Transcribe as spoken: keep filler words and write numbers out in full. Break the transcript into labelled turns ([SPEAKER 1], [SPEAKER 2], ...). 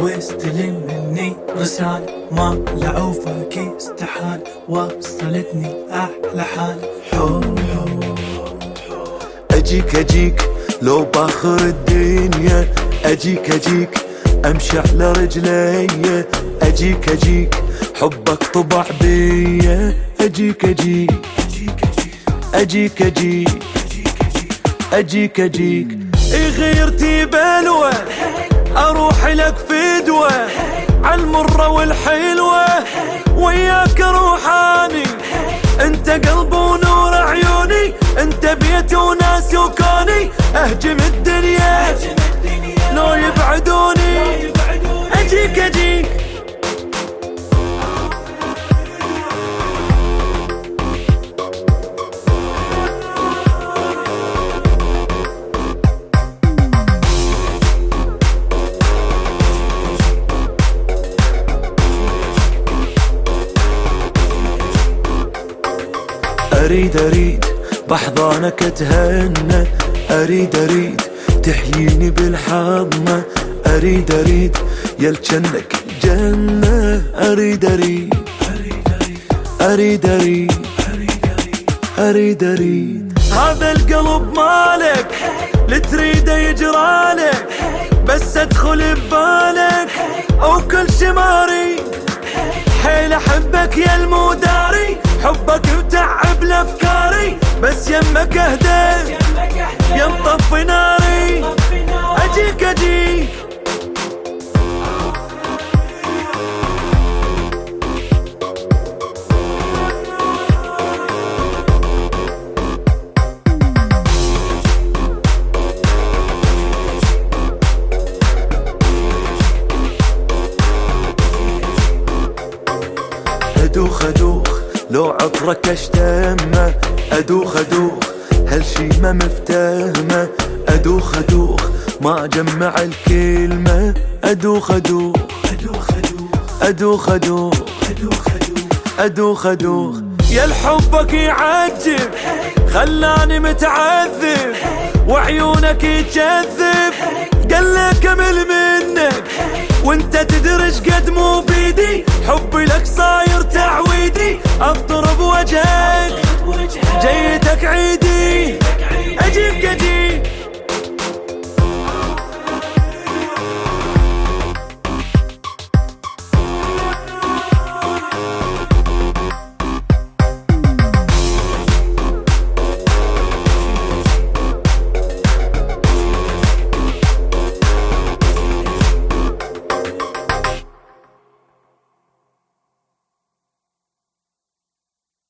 [SPEAKER 1] واستلم مني رسالة ما لعوفك استحال، وصلتني أحلى حال حب.
[SPEAKER 2] أجيك أجيك لو باخر الدنيا، أجيك أجيك أمشي على رجلي، أجيك أجيك حبك طبع بيا، أجيك أجيك أجيك أجيك أجيك أجيك إيه غيرتي بلوى أروح لك فدوة، عالمرة والحلوة وياك روحاني، انت قلب ونور عيوني، انت بيت وناس وكوني، اهجم الدنيا لو يبعدوني، اجيك اجيك أريد أريد بحضانك أتهنى، أريد أريد تحييني بالحضنة، أريد أريد يلجنك الجنة، أريد أريد أريد أريد أريد أريد هذا القلب مالك لتريده يجرالك، بس أدخل ببالك أو كل شماري، حيل أحبك يا المداري، حبك وتعب لأفكاري، بس يمك أهدى يا مطفي ناري، أجيك أجيك أدوخ أدوخ لو عطرك اشتمه، أدوخ أدوخ هالشي ما مفتهمه، أدوخ أدوخ ما أجمع الكلمة، أدوخ أدوخ أدوخ أدوخ أدوخ أدوخ يا الحبك يعجب خلاني متعذب، وعيونك يجذب قال لك أمل منك، وانت تدرج قد مو بيدي، حبي لك صاير